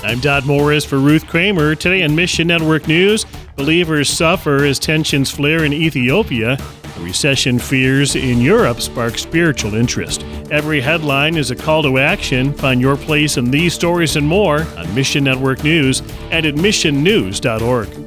I'm Dodd Morris for Ruth Kramer. Today on Mission Network News, believers suffer as tensions flare in Ethiopia. Recession fears in Europe spark spiritual interest. Every headline is a call to action. Find your place in these stories and more on Mission Network News and at missionnews.org.